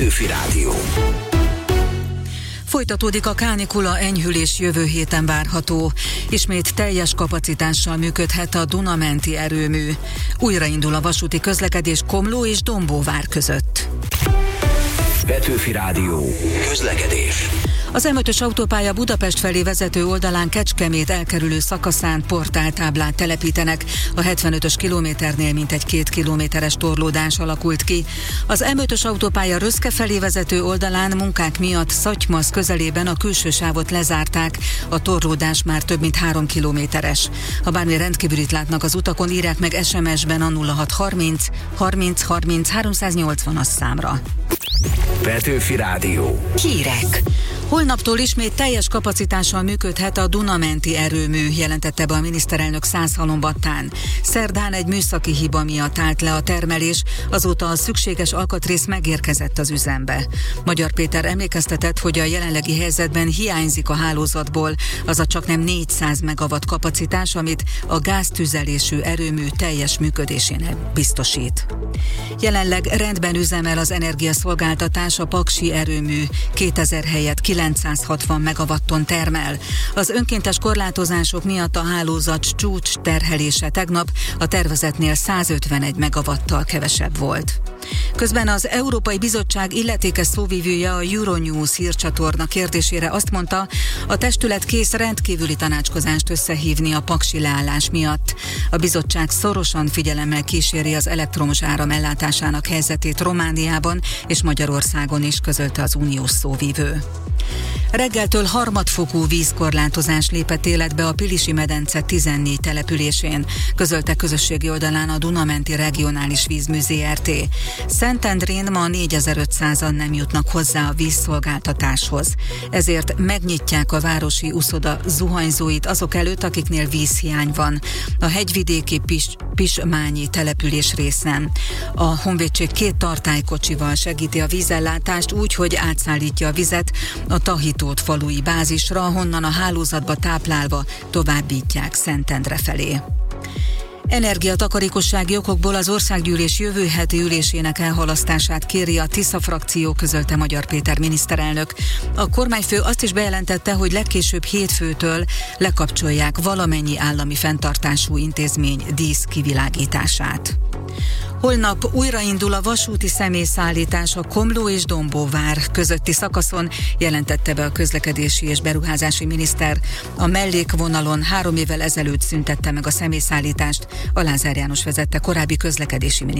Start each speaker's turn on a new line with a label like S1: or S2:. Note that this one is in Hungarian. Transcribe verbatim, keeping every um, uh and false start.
S1: Petőfi Rádió.
S2: Folytatódik a kánikula, enyhülés jövő héten várható. Ismét teljes kapacitással működhet a Duna-menti erőmű. Újraindul a vasúti közlekedés Komló és Dombóvár között.
S1: Petőfi Rádió. Közlekedés.
S2: Az em ötös autópálya Budapest felé vezető oldalán Kecskemét elkerülő szakaszán portáltáblát telepítenek. A hetvenötös kilométernél mintegy két kilométeres torlódás alakult ki. Az em ötös autópálya Röszke felé vezető oldalán munkák miatt Szatymasz közelében a külső sávot lezárták. A torlódás már több mint három kilométeres. Ha bármi rendkívülit látnak az utakon, írják meg es em es-ben a nulla hat harminc harminc harminc háromszáznyolcvanas számra.
S1: Petőfi Rádió.
S2: Hírek. Holnaptól ismét teljes kapacitással működhet a Duna-menti erőmű, jelentette be a miniszterelnök Százhalombattán. Szerdán egy műszaki hiba miatt állt le a termelés, azóta a szükséges alkatrész megérkezett az üzembe. Magyar Péter emlékeztetett, hogy a jelenlegi helyzetben hiányzik a hálózatból az a csaknem négyszáz megawatt kapacitás, amit a gáztüzelésű erőmű teljes működésének biztosít. Jelenleg rendben üzemel az energiaszolgáltatás, a paksi erőmű kétezer helyett kilencszázhatvan megawatton termel. Az önkéntes korlátozások miatt a hálózat csúcs terhelése tegnap a tervezetnél százötvenegy megawattal kevesebb volt. Közben az Európai Bizottság illetékes szóvivője a Euronews hírcsatorna kérdésére azt mondta, a testület kész rendkívüli tanácskozást összehívni a paksi leállás miatt. A bizottság szorosan figyelemmel kíséri az elektromos áram ellátásának helyzetét Romániában és Magyarországon is, közölte az uniós szóvivő. Reggeltől harmadfokú vízkorlátozás lépett életbe a Pilisi medence tizennégy településén, közölte közösségi oldalán a Duna-menti Regionális Vízmű zé er té. Szentendrén ma négyezer-ötszázan nem jutnak hozzá a vízszolgáltatáshoz. Ezért megnyitják a városi uszoda zuhanyzóit azok előtt, akiknél vízhiány van. A hegyvidéki Pis- Pismányi település részen. A honvédség két tartálykocsival segíti a vízellátást úgy, hogy átszállítja a vizet a Tahitót falui bázisra, honnan a hálózatba táplálva továbbítják Szentendre felé. Energiatakarékossági okokból az országgyűlés jövő heti ülésének elhalasztását kéri a Tisza frakció, közölte Magyar Péter miniszterelnök. A kormányfő azt is bejelentette, hogy legkésőbb hétfőtől lekapcsolják valamennyi állami fenntartású intézmény dísz kivilágítását. Holnap újraindul a vasúti személyszállítás a Komló és Dombóvár közötti szakaszon, jelentette be a közlekedési és beruházási miniszter. A mellékvonalon három évvel ezelőtt szüntette meg a személyszállítást a Lázár János vezette korábbi közlekedési miniszter.